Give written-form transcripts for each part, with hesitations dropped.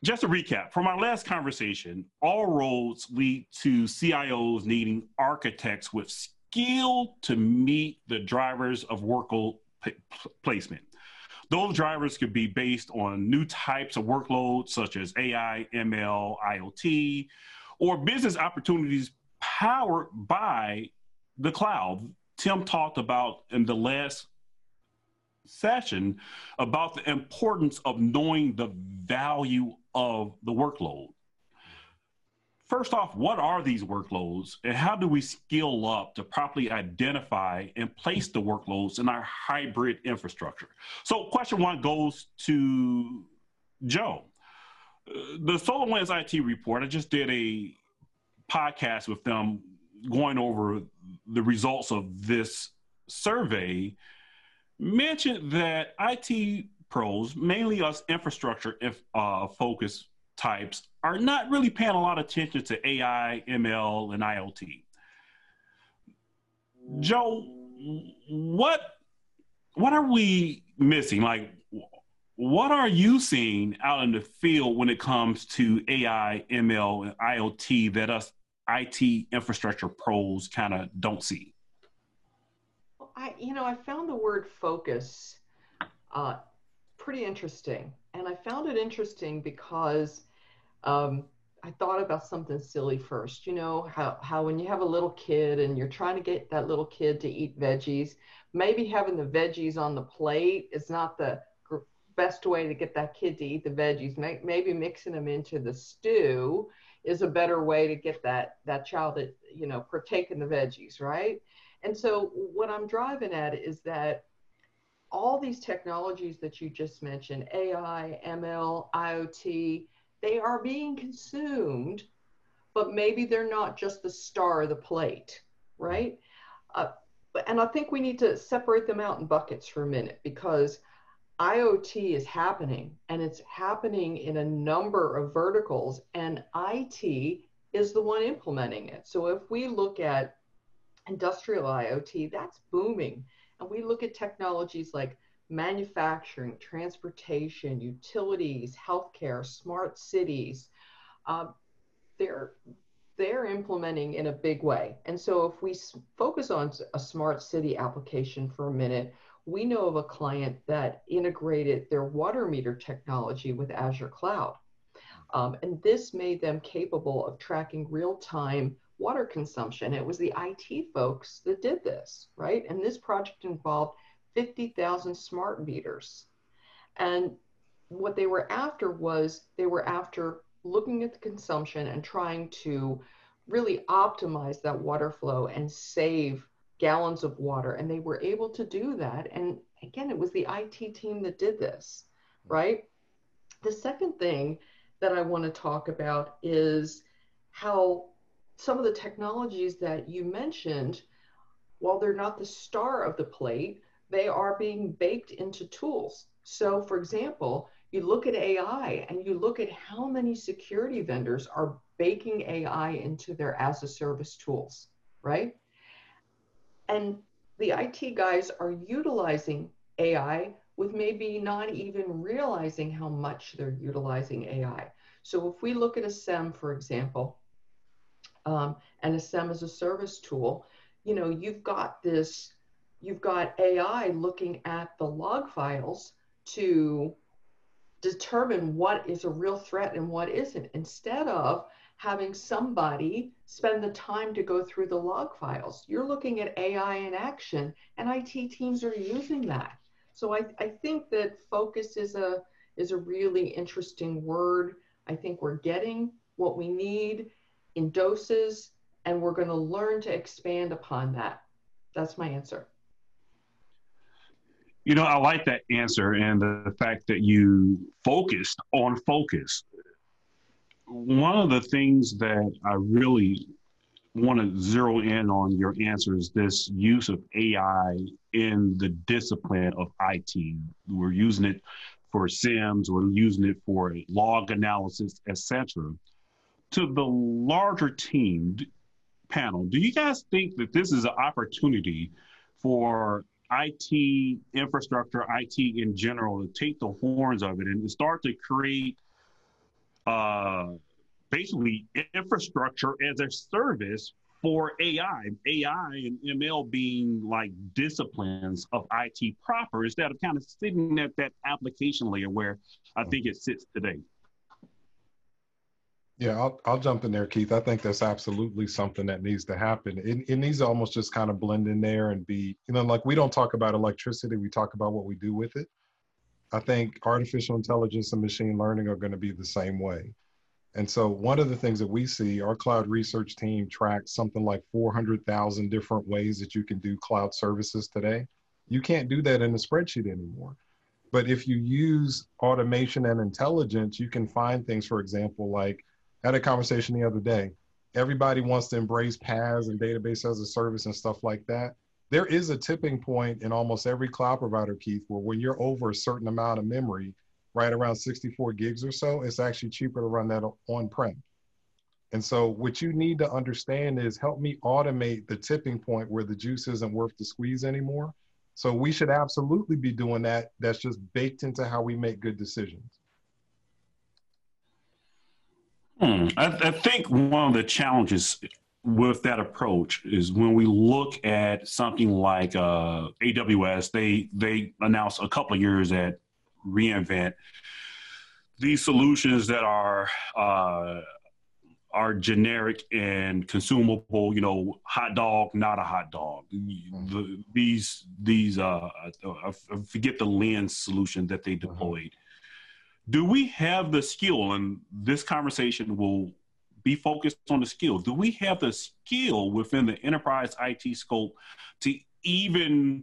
just to recap, from our last conversation, all roads lead to CIOs needing architects with skill to meet the drivers of workload placement. Those drivers could be based on new types of workloads such as AI, ML, IoT, or business opportunities powered by the cloud. Tim talked about in the last session about the importance of knowing the value of the workload. First off, what are these workloads and how do we skill up to properly identify and place the workloads in our hybrid infrastructure? So question one goes to Joe. The SolarWinds IT report, I just did a podcast with them going over the results of this survey, mentioned that IT pros, mainly us infrastructure focused types, are not really paying a lot of attention to AI, ML, and IoT. Joe, what are we missing? Like, what are you seeing out in the field when it comes to AI, ML, and IoT that us IT infrastructure pros kind of don't see? I found the word focus pretty interesting. And I found it interesting because I thought about something silly first. You know, how when you have a little kid and you're trying to get that little kid to eat veggies, maybe having the veggies on the plate is not the best way to get that kid to eat the veggies. Maybe mixing them into the stew is a better way to get that child to, partake in the veggies, right? And so what I'm driving at is that all these technologies that you just mentioned, AI, ML, IoT, they are being consumed, but maybe they're not just the star of the plate, right? And I think we need to separate them out in buckets for a minute, because IoT is happening, and it's happening in a number of verticals, and IT is the one implementing it. So if we look at industrial IoT, that's booming. And we look at technologies like manufacturing, transportation, utilities, healthcare, smart cities. They're implementing in a big way. And so if we focus on a smart city application for a minute, we know of a client that integrated their water meter technology with Azure Cloud. And this made them capable of tracking real-time water consumption. It was the IT folks that did this, right? And this project involved 50,000 smart meters. And what they were after was they were after looking at the consumption and trying to really optimize that water flow and save gallons of water. And they were able to do that. And again, it was the IT team that did this, right? The second thing that I want to talk about is how some of the technologies that you mentioned, while they're not the star of the plate, they are being baked into tools. So for example, you look at AI and you look at how many security vendors are baking AI into their as a service tools, right? And the IT guys are utilizing AI with maybe not even realizing how much they're utilizing AI. So if we look at a SIEM, for example, and a SIEM as a service tool, you've got AI looking at the log files to determine what is a real threat and what isn't, instead of having somebody spend the time to go through the log files. You're looking at AI in action, and IT teams are using that. So I think that focus is a really interesting word. I think we're getting what we need in doses, and we're going to learn to expand upon that. That's my answer. I like that answer and the fact that you focused on focus. One of the things that I really want to zero in on your answer is this use of AI in the discipline of IT. We're using it for SIEMs, we're using it for log analysis, etc. To the larger team panel, do you guys think that this is an opportunity for IT infrastructure, IT in general, to take the horns of it and start to create uh, basically infrastructure as a service for AI and ML being like disciplines of IT proper instead of kind of sitting at that application layer where I think it sits today. Yeah, I'll jump in there, Keith. I think that's absolutely something that needs to happen. It needs to almost just kind of blend in there and be, like we don't talk about electricity, we talk about what we do with it. I think artificial intelligence and machine learning are going to be the same way. And so one of the things that we see, our cloud research team tracks something like 400,000 different ways that you can do cloud services today. You can't do that in a spreadsheet anymore. But if you use automation and intelligence, you can find things, for example, like I had a conversation the other day. Everybody wants to embrace PaaS and database as a service and stuff like that. There is a tipping point in almost every cloud provider, Keith, where when you're over a certain amount of memory, right around 64 gigs or so, it's actually cheaper to run that on-prem. And so what you need to understand is help me automate the tipping point where the juice isn't worth the squeeze anymore. So we should absolutely be doing that. That's just baked into how we make good decisions. I think one of the challenges with that approach is when we look at something like AWS, they announced a couple of years at reInvent these solutions that are generic and consumable, hot dog, not a hot dog. I forget the lens solution that they deployed. Do we have the skill, and this conversation will be focused on the skill. Do we have the skill within the enterprise IT scope to even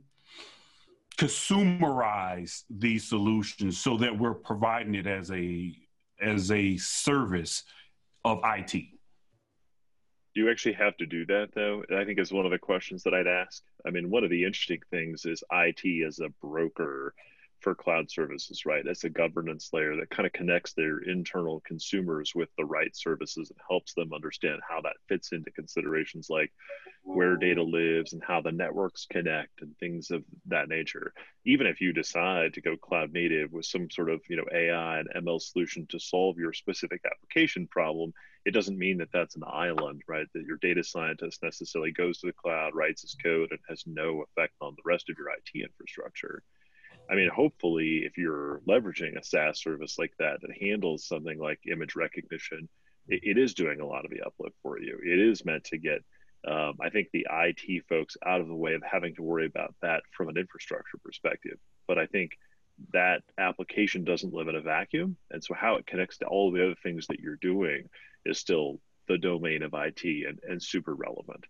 consumerize these solutions so that we're providing it as a service of IT? You actually have to do that, though. I think is one of the questions that I'd ask. I mean, one of the interesting things is IT as a broker for cloud services, right? That's a governance layer that kind of connects their internal consumers with the right services and helps them understand how that fits into considerations like where data lives and how the networks connect and things of that nature. Even if you decide to go cloud native with some sort of AI and ML solution to solve your specific application problem, it doesn't mean that that's an island, right? That your data scientist necessarily goes to the cloud, writes his code, and has no effect on the rest of your IT infrastructure. I mean, hopefully, if you're leveraging a SaaS service like that handles something like image recognition, it is doing a lot of the uplift for you. It is meant to get, I think, the IT folks out of the way of having to worry about that from an infrastructure perspective. But I think that application doesn't live in a vacuum. And so how it connects to all of the other things that you're doing is still the domain of IT and super relevant.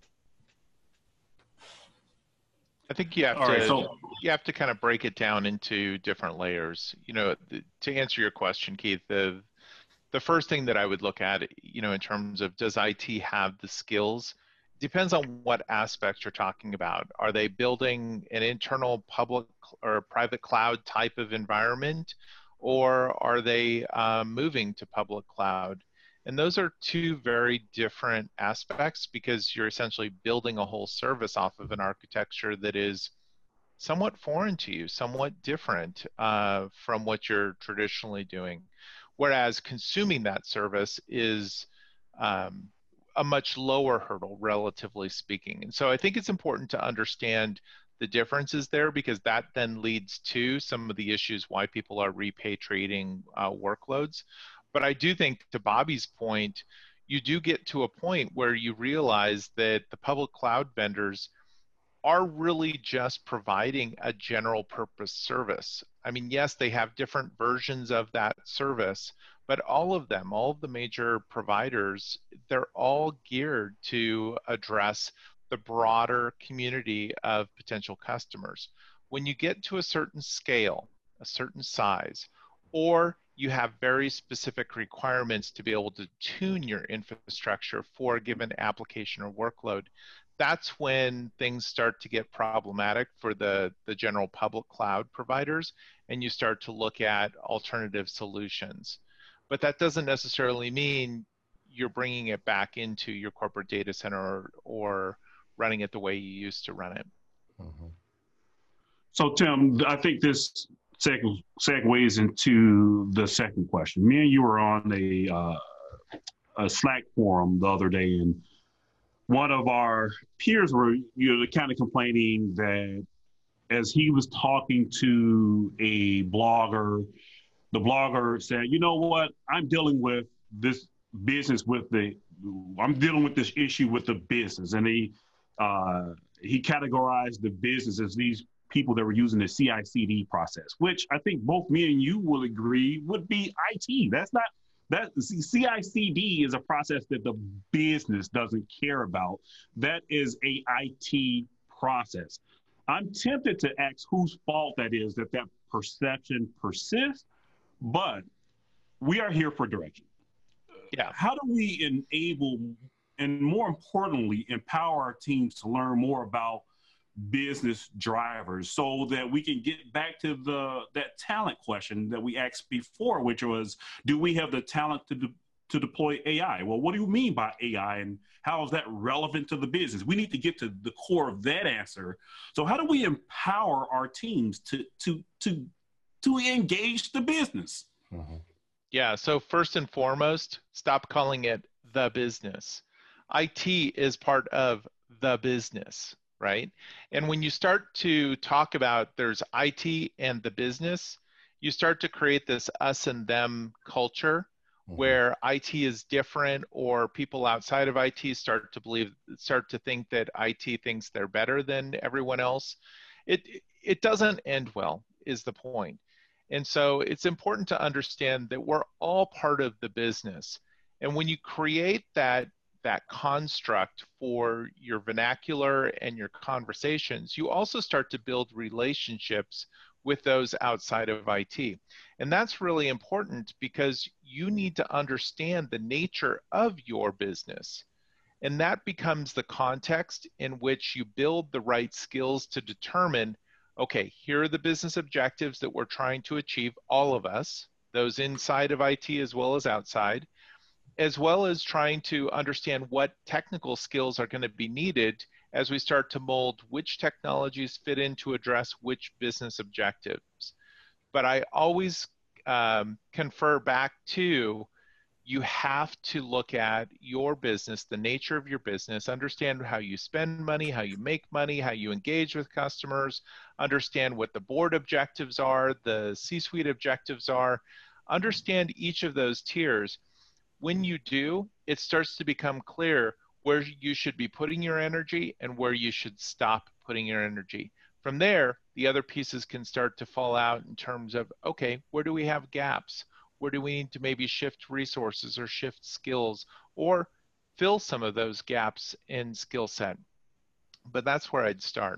I think you have you have to kind of break it down into different layers. To answer your question, Keith, the first thing that I would look at, in terms of does IT have the skills, depends on what aspects you're talking about. Are they building an internal public or private cloud type of environment, or are they moving to public cloud? And those are two very different aspects because you're essentially building a whole service off of an architecture that is somewhat foreign to you, somewhat different from what you're traditionally doing. Whereas consuming that service is a much lower hurdle, relatively speaking. And so I think it's important to understand the differences there because that then leads to some of the issues why people are repatriating workloads. But I do think, to Bobby's point, you do get to a point where you realize that the public cloud vendors are really just providing a general purpose service. I mean, yes, they have different versions of that service, but all of them, all of the major providers, they're all geared to address the broader community of potential customers. When you get to a certain scale, a certain size, or you have very specific requirements to be able to tune your infrastructure for a given application or workload, that's when things start to get problematic for the general public cloud providers, and you start to look at alternative solutions. But that doesn't necessarily mean you're bringing it back into your corporate data center or running it the way you used to run it. So, Tim, I think this segues into the second question. Me and you were on a Slack forum the other day, and one of our peers were kind of complaining that as he was talking to a blogger, the blogger said, "You know what? I'm dealing with this issue with the business," and he categorized the business as these people that were using the CI/CD process, which I think both me and you will agree would be IT. CI/CD is a process that the business doesn't care about. That is a IT process. I'm tempted to ask whose fault that is that perception persists, but we are here for direction. Yeah. How do we enable and, more importantly, empower our teams to learn more about business drivers so that we can get back to that talent question that we asked before, which was, do we have the talent to deploy AI? Well, what do you mean by AI, and how is that relevant to the business? We need to get to the core of that answer. So how do we empower our teams to engage the business? Mm-hmm. Yeah, so first and foremost, stop calling it the business. IT is part of the business, right? And when you start to talk about there's IT and the business, you start to create this us and them culture where IT is different, or people outside of IT start to think that IT thinks they're better than everyone else. It doesn't end well, is the point. And so it's important to understand that we're all part of the business. And when you create that construct for your vernacular and your conversations, you also start to build relationships with those outside of IT. And that's really important because you need to understand the nature of your business. And that becomes the context in which you build the right skills to determine, okay, here are the business objectives that we're trying to achieve, all of us, those inside of IT as well as trying to understand what technical skills are going to be needed as we start to mold which technologies fit in to address which business objectives. But I always confer back to, you have to look at your business, the nature of your business, understand how you spend money, how you make money, how you engage with customers, understand what the board objectives are, the C-suite objectives are, understand each of those tiers. When you do, it starts to become clear where you should be putting your energy and where you should stop putting your energy. From there, the other pieces can start to fall out in terms of, okay, where do we have gaps? Where do we need to maybe shift resources or shift skills or fill some of those gaps in skill set? But that's where I'd start.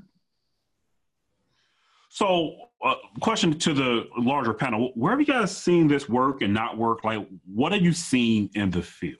So, question to the larger panel: where have you guys seen this work and not work? Like, what have you seen in the field?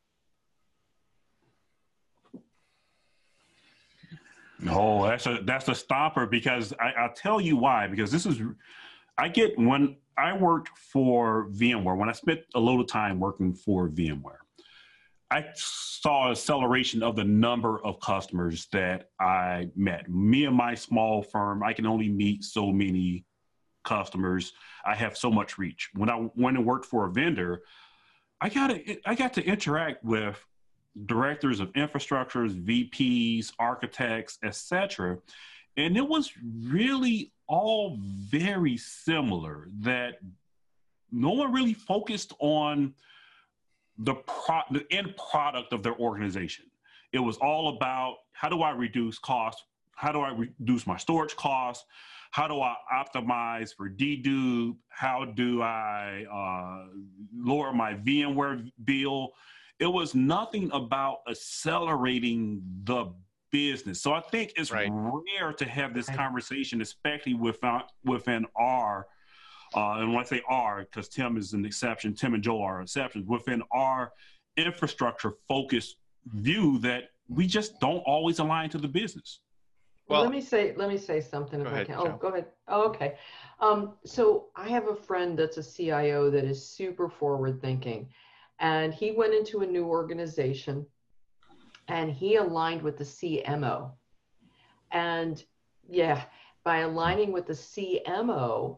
No, that's a stopper, because I'll tell you why. Because when I worked for VMware, when I spent a lot of time working for VMware, I saw acceleration of the number of customers that I met. Me and my small firm, I can only meet so many customers. I have so much reach. When I went and worked for a vendor, I got to interact with directors of infrastructures, VPs, architects, etc. And it was really all very similar, that no one really focused on the end product of their organization. It was all about, how do I reduce costs? How do I reduce my storage costs? How do I optimize for dedupe? How do I lower my VMware bill? It was nothing about accelerating the business. So I think it's rare to have this conversation, especially within our, and when I say our, because Tim is an exception, Tim and Joel are exceptions, within our infrastructure-focused view, that we just don't always align to the business. Well, let me say something if I can. Oh, go ahead. Oh, okay. So I have a friend that's a CIO that is super forward-thinking, and he went into a new organization, and he aligned with the CMO. And yeah, by aligning with the CMO,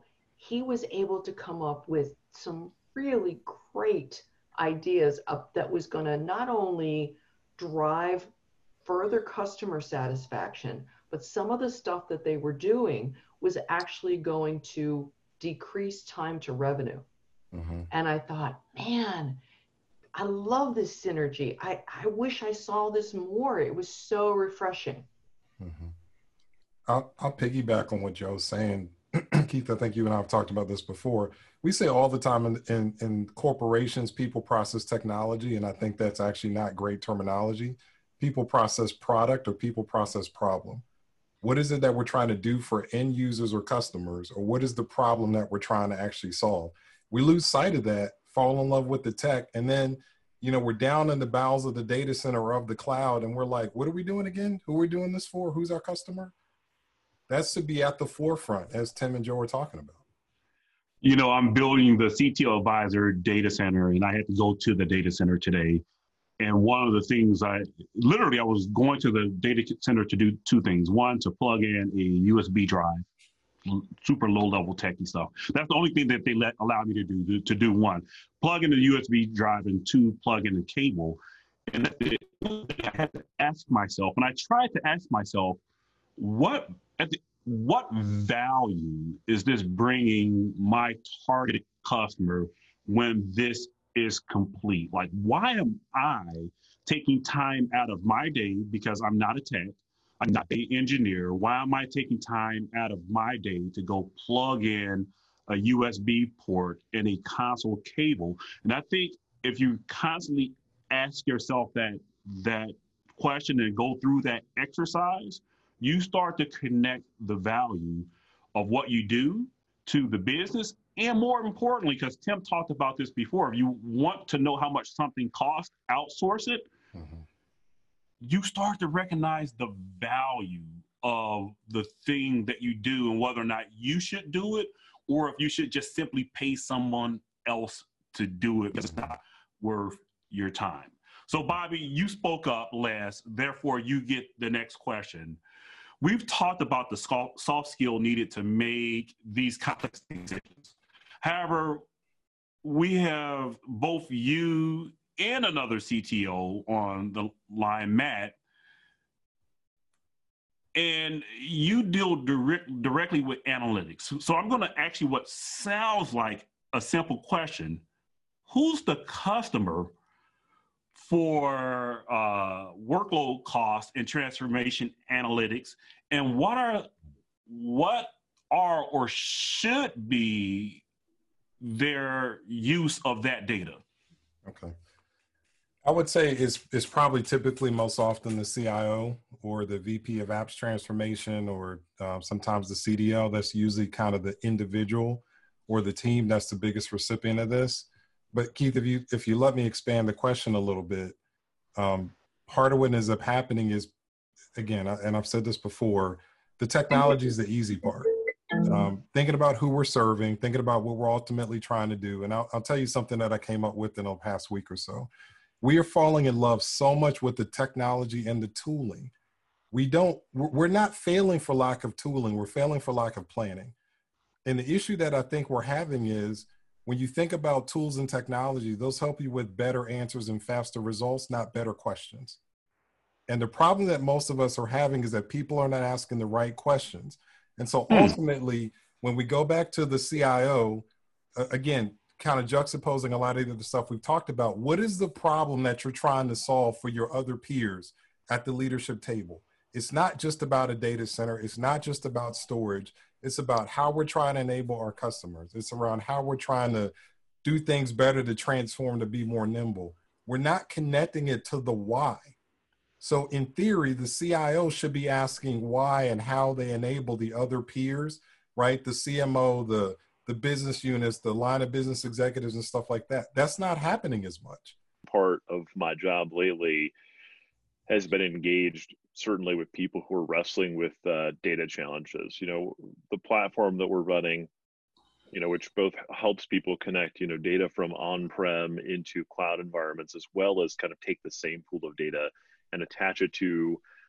he was able to come up with some really great ideas that was going to not only drive further customer satisfaction, but some of the stuff that they were doing was actually going to decrease time to revenue. Mm-hmm. And I thought, man, I love this synergy. I wish I saw this more. It was so refreshing. Mm-hmm. I'll piggyback on what Joe's saying. Keith, I think you and I have talked about this before. We say all the time in corporations, people process technology, and I think that's actually not great terminology. People process product or people process problem. What is it that we're trying to do for end users or customers, or what is the problem that we're trying to actually solve? We lose sight of that, fall in love with the tech, and then, you know, we're down in the bowels of the data center or of the cloud, and we're like, what are we doing again? Who are we doing this for? Who's our customer? That should be at the forefront, as Tim and Joe were talking about. You know, I'm building the CTO Advisor data center, and I had to go to the data center today. And one of the things I was going to the data center to do two things. One, to plug in a USB drive, super low level techie stuff. That's the only thing that they allow me to do one, plug in the USB drive, and two, plug in the cable. And I had to ask myself, and I tried to ask myself, what value is this bringing my targeted customer when this is complete? Like, why am I taking time out of my day, because I'm not a tech, I'm not an engineer, why am I taking time out of my day to go plug in a USB port and a console cable? And I think if you constantly ask yourself that question and go through that exercise, you start to connect the value of what you do to the business. And more importantly, because Tim talked about this before, if you want to know how much something costs, outsource it. Mm-hmm. You start to recognize the value of the thing that you do and whether or not you should do it, or if you should just simply pay someone else to do it because it's not worth your time. So Bobby, you spoke up last, therefore you get the next question. We've talked about the soft skill needed to make these complex decisions. However, we have both you and another CTO on the line, Matt, and you deal directly with analytics. So I'm going to ask you what sounds like a simple question. Who's the customer for workload cost and transformation analytics, and what are or should be their use of that data? Okay. I would say it's probably typically most often the CIO or the VP of Apps Transformation, or sometimes the CDO. That's usually kind of the individual or the team that's the biggest recipient of this. But Keith, if you let me expand the question a little bit, part of what ends up happening is, again, and I've said this before, the technology is the easy part. Thinking about who we're serving, thinking about what we're ultimately trying to do. And I'll tell you something that I came up with in the past week or so. We are falling in love so much with the technology and the tooling. We're not failing for lack of tooling. We're failing for lack of planning. And the issue that I think we're having is, when you think about tools and technology, those help you with better answers and faster results, not better questions. And the problem that most of us are having is that people are not asking the right questions. And so ultimately, when we go back to the CIO, again, kind of juxtaposing a lot of the stuff we've talked about, what is the problem that you're trying to solve for your other peers at the leadership table? It's not just about a data center. It's not just about storage. It's about how we're trying to enable our customers. It's around how we're trying to do things better, to transform, to be more nimble. We're not connecting it to the why. So in theory, the CIO should be asking why and how they enable the other peers, right? The CMO, the business units, the line of business executives and stuff like that. That's not happening as much. Part of my job lately has been engaged certainly with people who are wrestling with data challenges. You know, the platform that we're running, you know, which both helps people connect, you know, data from on-prem into cloud environments, as well as kind of take the same pool of data and attach it to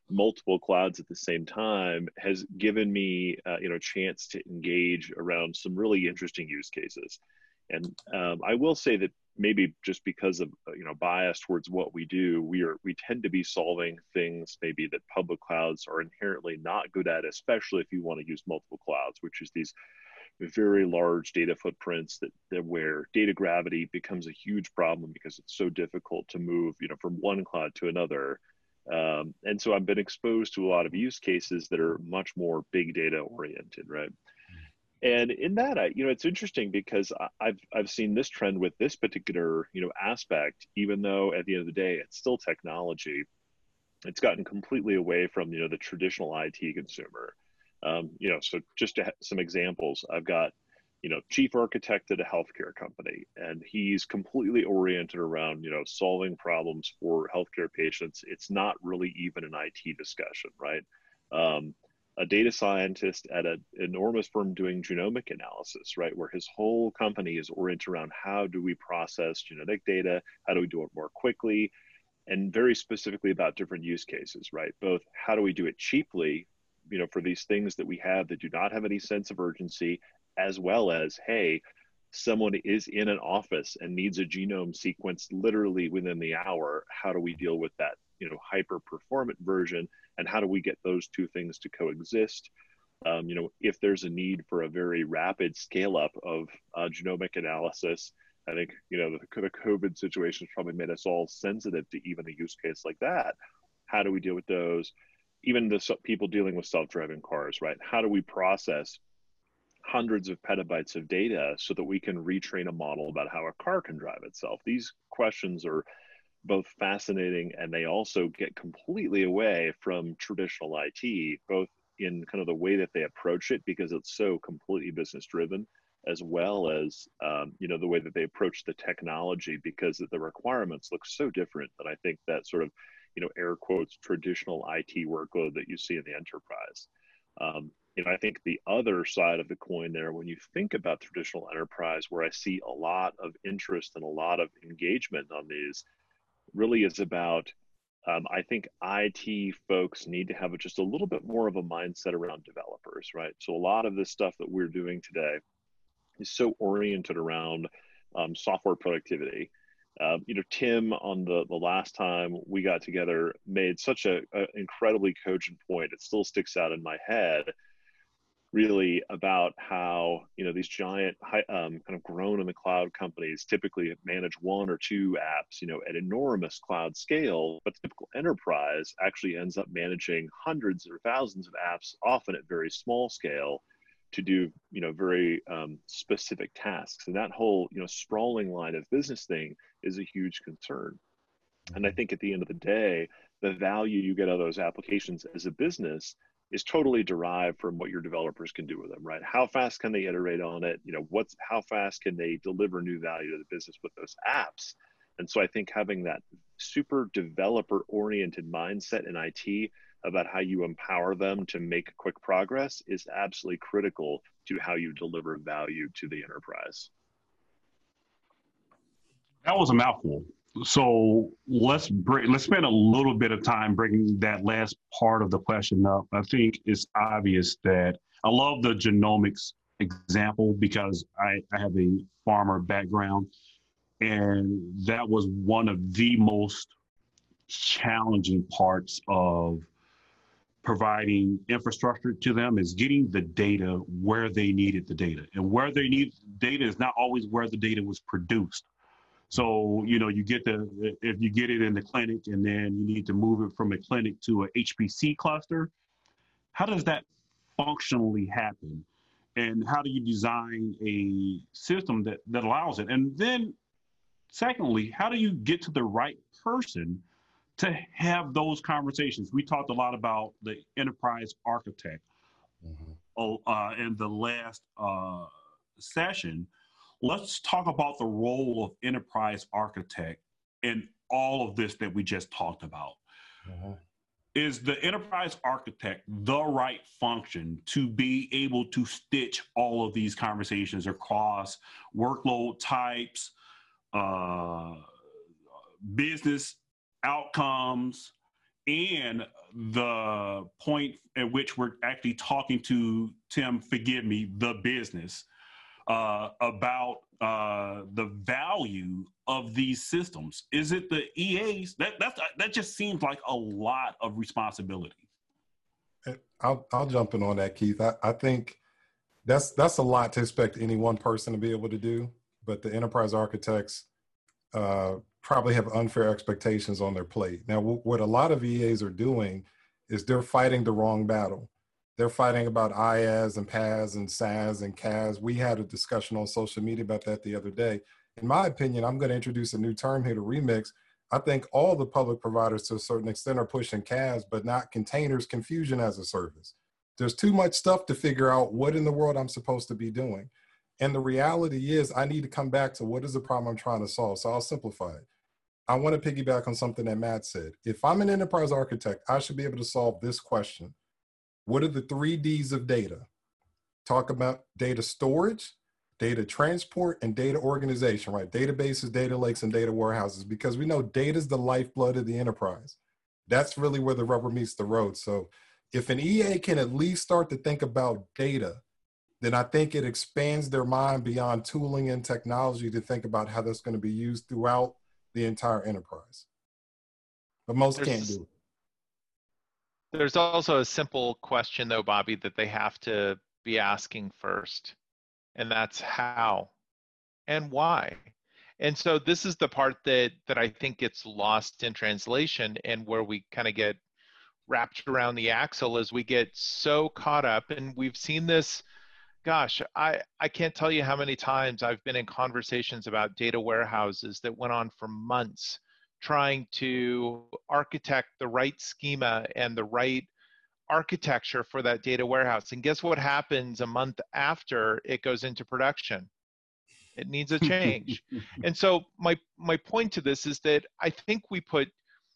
multiple clouds at the same time has given me, a chance to engage around some really interesting use cases. And I will say that maybe just because of bias towards what we do, we tend to be solving things maybe that public clouds are inherently not good at, especially if you want to use multiple clouds, which is these very large data footprints that where data gravity becomes a huge problem because it's so difficult to move from one cloud to another. And so I've been exposed to a lot of use cases that are much more big data oriented, right? And in that, it's interesting because I've seen this trend with this particular, aspect, even though at the end of the day, it's still technology. It's gotten completely away from, the traditional IT consumer. So just some examples, I've got, chief architect at a healthcare company, and he's completely oriented around, solving problems for healthcare patients. It's not really even an IT discussion, right? A data scientist at an enormous firm doing genomic analysis, right? Where his whole company is oriented around how do we process genetic data? How do we do it more quickly? And very specifically about different use cases, right? Both how do we do it cheaply, for these things that we have that do not have any sense of urgency, as well as, hey, someone is in an office and needs a genome sequence literally within the hour. How do we deal with that, hyper performant version? And how do we get those two things to coexist? If there's a need for a very rapid scale up of genomic analysis, I think, the COVID situation has probably made us all sensitive to even a use case like that. How do we deal with those? Even the people dealing with self-driving cars, right? How do we process hundreds of petabytes of data so that we can retrain a model about how a car can drive itself? These questions are both fascinating, and they also get completely away from traditional IT, both in kind of the way that they approach it, because it's so completely business driven, as well as, the way that they approach the technology, because the requirements look so different that I think that sort of, air quotes, traditional IT workload that you see in the enterprise. I think the other side of the coin there, when you think about traditional enterprise, where I see a lot of interest and a lot of engagement on these, really is about, I think IT folks need to have just a little bit more of a mindset around developers, right? So a lot of this stuff that we're doing today is so oriented around software productivity. Tim, on the last time we got together, made such a incredibly cogent point. It still sticks out in my head, really, about how these giant kind of grown in the cloud companies typically manage one or two apps at enormous cloud scale, but the typical enterprise actually ends up managing hundreds or thousands of apps, often at very small scale, to do very specific tasks. And that whole sprawling line of business thing is a huge concern. And I think at the end of the day, the value you get out of those applications as a business is totally derived from what your developers can do with them, right? How fast can they iterate on it? How fast can they deliver new value to the business with those apps? And so I think having that super developer-oriented mindset in IT about how you empower them to make quick progress is absolutely critical to how you deliver value to the enterprise. That was a mouthful. So let's spend a little bit of time bringing that last part of the question up. I think it's obvious that I love the genomics example because I have a farmer background, and that was one of the most challenging parts of providing infrastructure to them, is getting the data where they needed the data. And where they need data is not always where the data was produced. So, you get if you get it in the clinic and then you need to move it from a clinic to a HPC cluster, how does that functionally happen? And how do you design a system that allows it? And then secondly, how do you get to the right person to have those conversations? We talked a lot about the enterprise architect in the last session. Let's talk about the role of enterprise architect in all of this that we just talked about. Is the enterprise architect the right function to be able to stitch all of these conversations across workload types, business outcomes, and the point at which we're actually talking to, Tim, forgive me, the business about the value of these systems? Is it the EAs? That just seems like a lot of responsibility. I'll jump in on that, Keith. I think that's a lot to expect any one person to be able to do, but the enterprise architects probably have unfair expectations on their plate. Now, what a lot of EAs are doing is they're fighting the wrong battle. They're fighting about IaaS and PaaS and SaaS and CaaS. We had a discussion on social media about that the other day. In my opinion, I'm going to introduce a new term here to Remix. I think all the public providers to a certain extent are pushing CaaS, but not containers, confusion as a service. There's too much stuff to figure out what in the world I'm supposed to be doing. And the reality is I need to come back to what is the problem I'm trying to solve. So I'll simplify it. I want to piggyback on something that Matt said. If I'm an enterprise architect, I should be able to solve this question. What are the 3 Ds of data? Talk about data storage, data transport, and data organization, right? Databases, data lakes, and data warehouses, because we know data is the lifeblood of the enterprise. That's really where the rubber meets the road. So if an EA can at least start to think about data, then I think it expands their mind beyond tooling and technology to think about how that's going to be used throughout the entire enterprise. But most can't do it. There's also a simple question, though, Bobby, that they have to be asking first, and that's how and why. And so this is the part that I think gets lost in translation, and where we kind of get wrapped around the axle as we get so caught up. And we've seen this, gosh, I can't tell you how many times I've been in conversations about data warehouses that went on for months, trying to architect the right schema and the right architecture for that data warehouse. And guess what happens a month after it goes into production? It needs a change. And so my point to this is that I think we put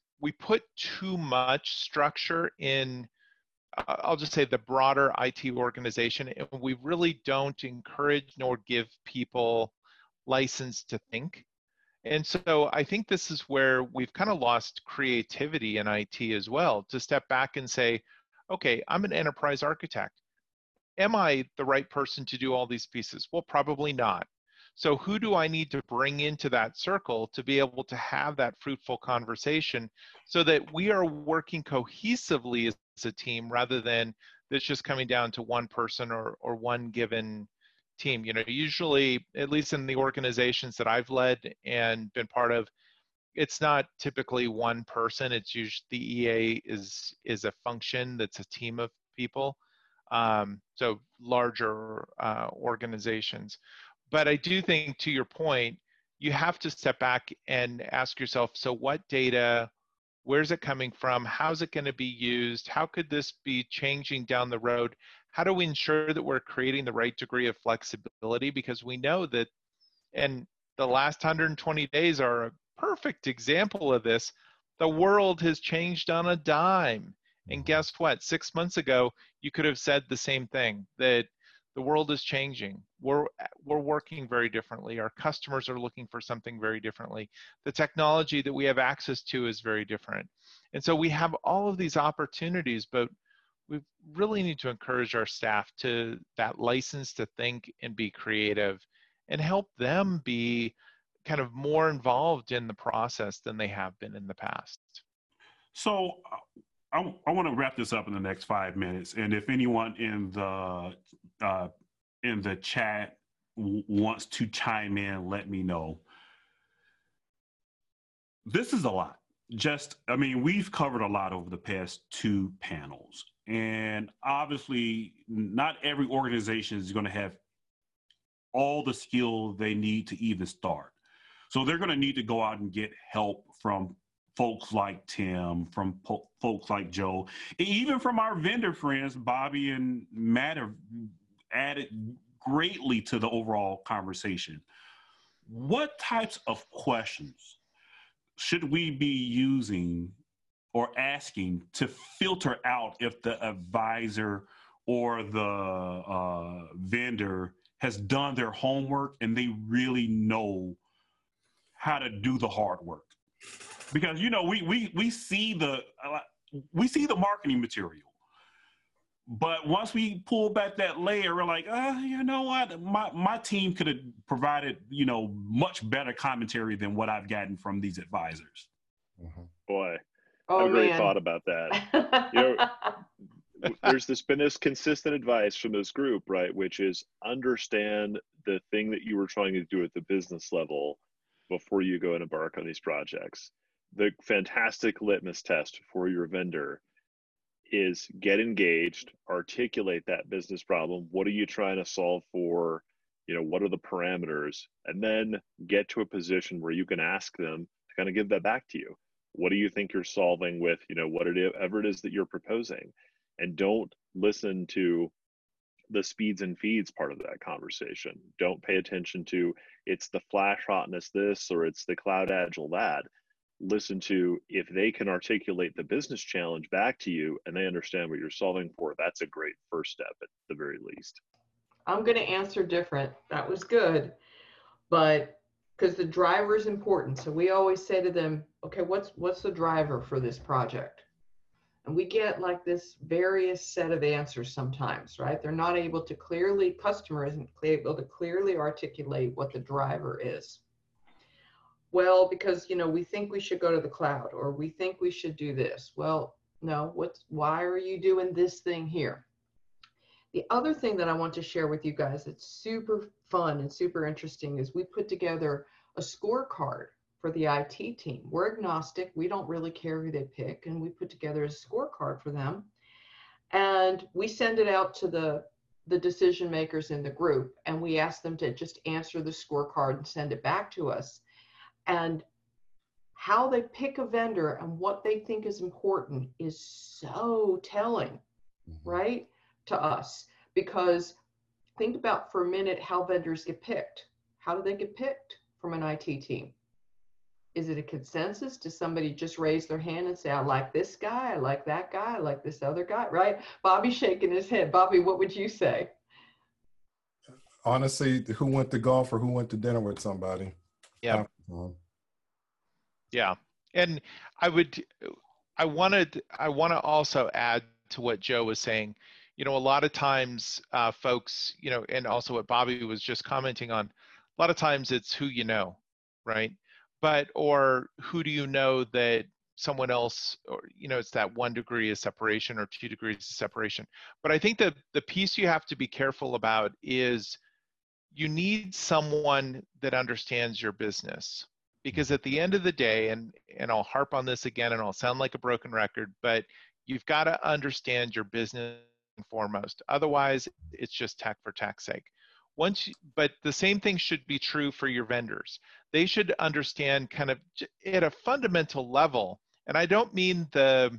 too much structure in, I'll just say, the broader IT organization, and we really don't encourage nor give people license to think. And so I think this is where we've kind of lost creativity in IT as well, to step back and say, okay, I'm an enterprise architect. Am I the right person to do all these pieces? Well, probably not. So who do I need to bring into that circle to be able to have that fruitful conversation so that we are working cohesively as a team, rather than this just coming down to one person or one given team? You know, usually, at least in the organizations that I've led and been part of, it's not typically one person. It's usually the EA is a function that's a team of people. So larger organizations. But I do think, to your point, you have to step back and ask yourself, so what data, where's it coming from? How's it going to be used? How could this be changing down the road? How do we ensure that we're creating the right degree of flexibility? Because we know that, and the last 120 days are a perfect example of this, the world has changed on a dime. And guess what? 6 months ago, you could have said the same thing, that the world is changing. We're working very differently. Our customers are looking for something very differently. The technology that we have access to is very different. And so we have all of these opportunities, but we really need to encourage our staff to that license to think and be creative, and help them be kind of more involved in the process than they have been in the past. So I want to wrap this up in the next 5 minutes, and if anyone in the chat wants to chime in, let me know. This is a lot. I mean, we've covered a lot over the past 2 panels, and obviously not every organization is going to have all the skill they need to even start. So they're going to need to go out and get help from folks like Tim, from folks like Joe, and even from our vendor friends. Bobby and Matt have added greatly to the overall conversation. What types of questions should we be using or asking to filter out if the advisor or the vendor has done their homework and they really know how to do the hard work? Because, you know, we see we see the marketing material. But once we pull back that layer, we're like, you know what? My team could have provided, much better commentary than what I've gotten from these advisors. Mm-hmm. Boy, I have a great thought about that. There's been this consistent advice from this group, right? Which is understand the thing that you were trying to do at the business level before you go and embark on these projects. The fantastic litmus test for your vendor is get engaged, articulate that business problem. What are you trying to solve for? What are the parameters? And then get to a position where you can ask them to kind of give that back to you. What do you think you're solving with, whatever it is that you're proposing? And don't listen to the speeds and feeds part of that conversation. Don't pay attention to it's the flash hotness this or it's the cloud agile that. Listen to if they can articulate the business challenge back to you and they understand what you're solving for. That's a great first step at the very least. I'm going to answer different. That was good, but because the driver is important. So we always say to them, okay, what's the driver for this project? And we get like this various set of answers sometimes, right? They're not able to customer isn't able to clearly articulate what the driver is. Well, because, we think we should go to the cloud, or we think we should do this. Well, no, why are you doing this thing here? The other thing that I want to share with you guys that's super fun and super interesting is we put together a scorecard for the IT team. We're agnostic. We don't really care who they pick. And we put together a scorecard for them. And we send it out to the decision makers in the group. And we ask them to just answer the scorecard and send it back to us. And how they pick a vendor and what they think is important is so telling, right, to us. Because think about for a minute how vendors get picked. How do they get picked from an IT team? Is it a consensus? Does somebody just raise their hand and say, I like this guy, I like that guy, I like this other guy, right? Bobby's shaking his head. Bobby, what would you say? Honestly, who went to golf or who went to dinner with somebody? Yeah. Yeah. And I want to also add to what Joe was saying. A lot of times folks, and also what Bobby was just commenting on, a lot of times it's who you know, right? Or who do you know that someone else, or, it's that 1 degree of separation or 2 degrees of separation. But I think that the piece you have to be careful about is you need someone that understands your business. Because at the end of the day, and I'll harp on this again and I'll sound like a broken record, but you've got to understand your business foremost. Otherwise, it's just tech for tech's sake. But the same thing should be true for your vendors. They should understand kind of at a fundamental level, and I don't mean the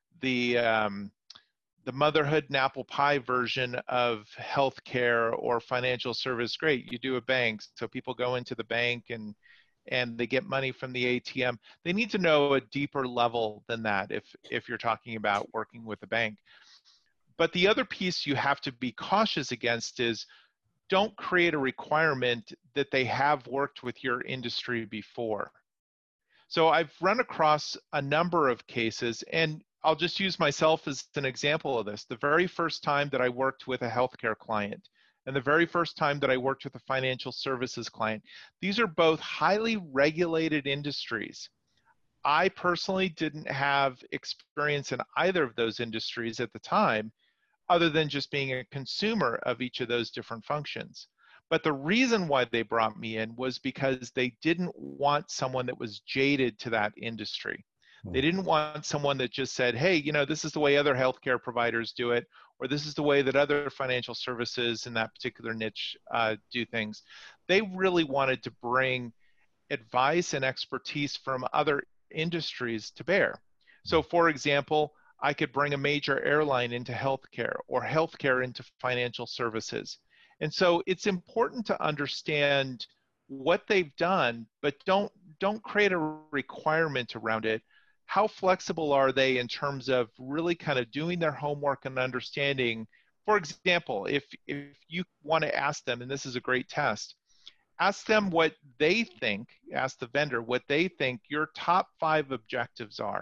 motherhood and apple pie version of healthcare or financial service. Great, you do a bank, so people go into the bank and they get money from the ATM. They need to know a deeper level than that if you're talking about working with a bank. But the other piece you have to be cautious against is don't create a requirement that they have worked with your industry before. So I've run across a number of cases, and I'll just use myself as an example of this. The very first time that I worked with a healthcare client, and the very first time that I worked with a financial services client, these are both highly regulated industries. I personally didn't have experience in either of those industries at the time, other than just being a consumer of each of those different functions. But the reason why they brought me in was because they didn't want someone that was jaded to that industry. They didn't want someone that just said, hey, this is the way other healthcare providers do it, or this is the way that other financial services in that particular niche do things. They really wanted to bring advice and expertise from other industries to bear. So for example, I could bring a major airline into healthcare or healthcare into financial services. And so it's important to understand what they've done, but don't create a requirement around it. How flexible are they in terms of really kind of doing their homework and understanding? For example, if you want to ask them, and this is a great test, ask them what they think, ask the vendor what they think your top 5 objectives are.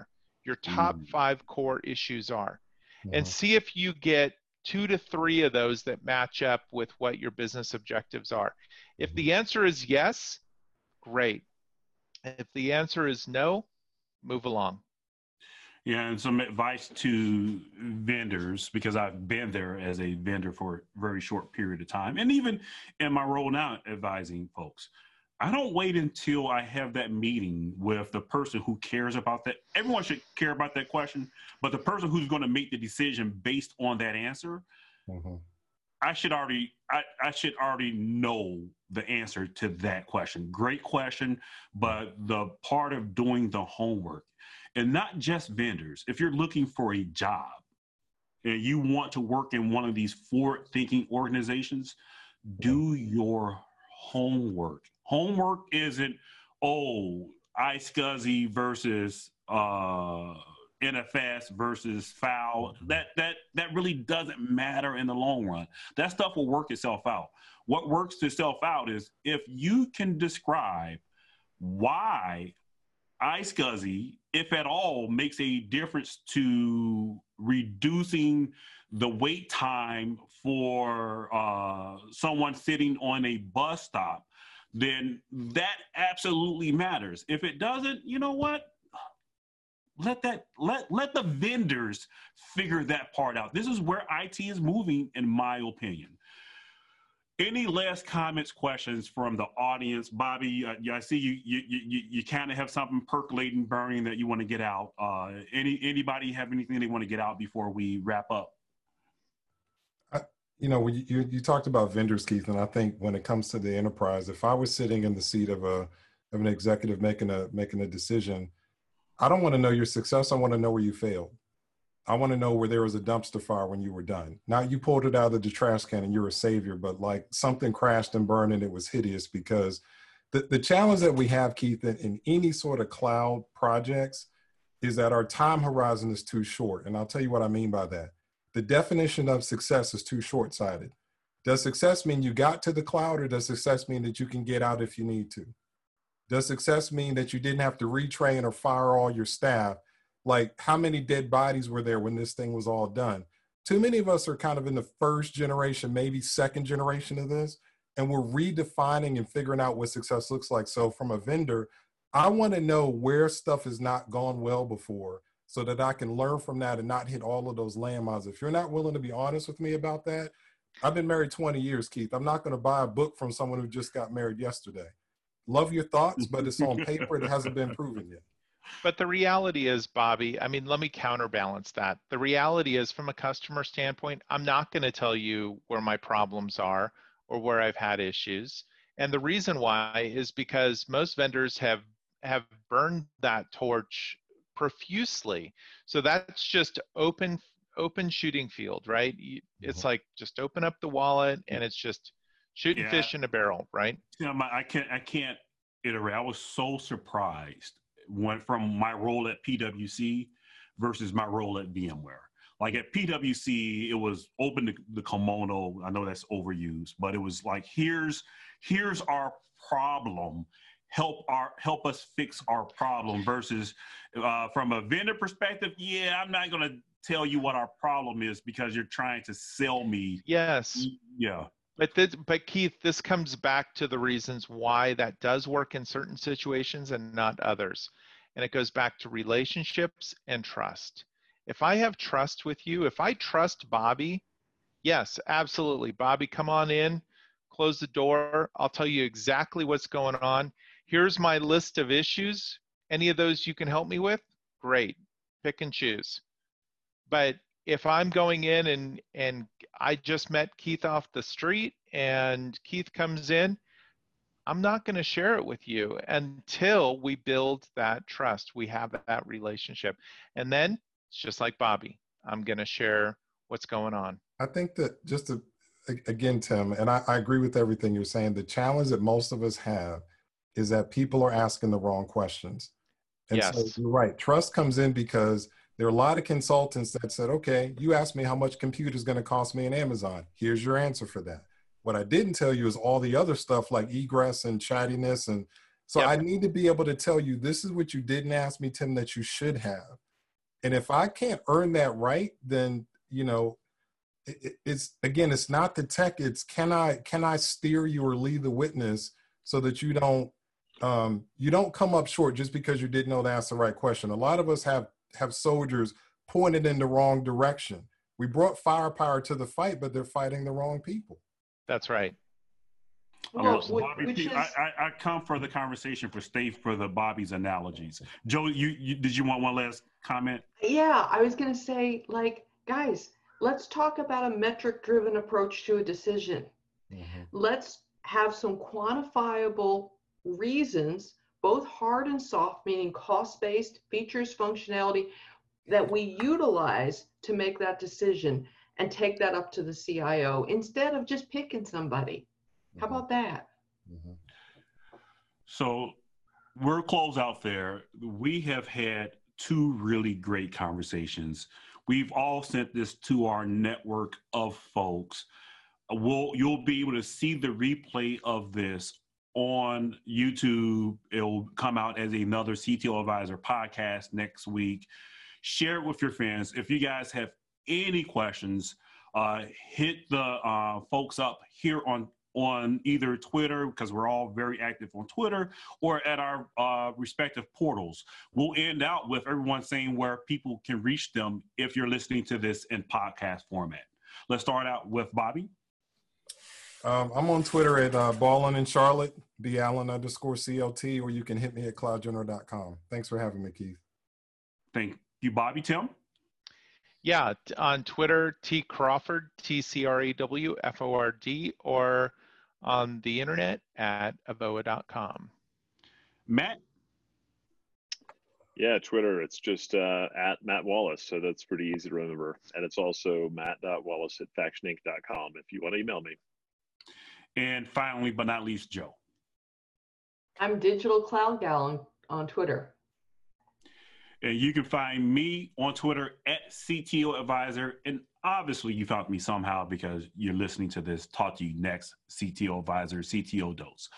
your top 5 core issues are, and see if you get 2 to 3 of those that match up with what your business objectives are. If the answer is yes, great. If the answer is no, move along. Yeah, and some advice to vendors, because I've been there as a vendor for a very short period of time, and even in my role now advising folks, I don't wait until I have that meeting with the person who cares about that. Everyone should care about that question, but the person who's going to make the decision based on that answer, I should already know the answer to that question. Great question, but the part of doing the homework, and not just vendors. If you're looking for a job and you want to work in one of these forward-thinking organizations, do your homework. Homework isn't, iSCSI versus NFS versus FOUL. That really doesn't matter in the long run. That stuff will work itself out. What works itself out is if you can describe why iSCSI, if at all, makes a difference to reducing the wait time for someone sitting on a bus stop, then that absolutely matters. If it doesn't, you know what? Let the vendors figure that part out. This is where IT is moving, in my opinion. Any last comments, questions from the audience? Bobby, I see you kind of have something percolating, burning that you want to get out. Anybody have anything they want to get out before we wrap up? You talked about vendors, Keith, and I think when it comes to the enterprise, if I was sitting in the seat of an executive making a decision, I don't want to know your success. I want to know where you failed. I want to know where there was a dumpster fire when you were done. Now you pulled it out of the trash can and you're a savior, but like something crashed and burned and it was hideous, because the challenge that we have, Keith, in any sort of cloud projects is that our time horizon is too short. And I'll tell you what I mean by that. The definition of success is too short-sighted. Does success mean you got to the cloud, or does success mean that you can get out if you need to? Does success mean that you didn't have to retrain or fire all your staff? Like, how many dead bodies were there when this thing was all done? Too many of us are kind of in the first generation, maybe second generation of this, and we're redefining and figuring out what success looks like. So from a vendor, I want to know where stuff has not gone well before so that I can learn from that and not hit all of those landmines. If you're not willing to be honest with me about that, I've been married 20 years, Keith. I'm not going to buy a book from someone who just got married yesterday. Love your thoughts, but it's on paper. It hasn't been proven yet. But the reality is, Bobby, I mean, let me counterbalance that. The reality is, from a customer standpoint, I'm not going to tell you where my problems are or where I've had issues. And the reason why is because most vendors have burned that torch profusely. So that's just open shooting field, right? It's like just open up the wallet and it's just shooting fish in a barrel, right? I can't iterate. I was so surprised from my role at PwC versus my role at VMware. Like at PwC, it was open the kimono. I know that's overused, but it was like, here's our problem. Help us fix our problem. Versus from a vendor perspective, I'm not going to tell you what our problem is because you're trying to sell me. Yes. Yeah. But Keith, this comes back to the reasons why that does work in certain situations and not others. And it goes back to relationships and trust. If I have trust with you, if I trust Bobby, yes, absolutely. Bobby, come on in, close the door. I'll tell you exactly what's going on. Here's my list of issues. Any of those you can help me with? Great. Pick and choose. But if I'm going in and I just met Keith off the street and Keith comes in, I'm not going to share it with you until we build that trust. We have that relationship. And then it's just like Bobby. I'm going to share what's going on. I think that again, Tim, and I agree with everything you're saying. The challenge that most of us have is that people are asking the wrong questions. And yes. So you're right. Trust comes in because there are a lot of consultants that said, okay, you asked me how much compute is going to cost me in Amazon. Here's your answer for that. What I didn't tell you is all the other stuff like egress and chattiness. And so I need to be able to tell you, this is what you didn't ask me, Tim, that you should have. And if I can't earn that right, then, you know, it's again, it's not the tech. It's can I steer you or lead the witness so that you don't come up short just because you didn't know to ask the right question. A lot of us have soldiers pointed in the wrong direction. We brought firepower to the fight, but they're fighting the wrong people. That's right. Well, Bobby, I come for the conversation for stay for the Bobby's analogies. Joe, you did you want one last comment? Yeah, I was going to say, like, guys, let's talk about a metric-driven approach to a decision. Mm-hmm. Let's have some quantifiable reasons, both hard and soft, meaning cost-based, features, functionality, that we utilize to make that decision and take that up to the CIO instead of just picking somebody. How about that? Mm-hmm. So we're close out there. We have had 2 really great conversations. We've all sent this to our network of folks. You'll be able to see the replay of this on YouTube. It'll come out as another CTO Advisor podcast next week. Share it with your fans. If you guys have any questions, hit the folks up here on either Twitter, because we're all very active on Twitter, or at our respective portals. We'll end out with everyone saying where people can reach them if you're listening to this in podcast format. Let's start out with Bobby. I'm on Twitter at Ballin in Charlotte, BAllen_CLT, or you can hit me at cloudgeneral.com. Thanks for having me, Keith. Thank you, Bobby. Tim? Yeah, on Twitter, T Crawford, TCRAWFORD, or on the internet at avoa.com. Matt? Yeah, Twitter, it's just at Matt Wallace, so that's pretty easy to remember. And it's also matt.wallace@factioninc.com if you want to email me. And finally, but not least, Joe. I'm Digital Cloud Gal on Twitter. And you can find me on Twitter at CTO Advisor. And obviously you found me somehow because you're listening to this. Talk to you next, CTO Advisor, CTO Dose.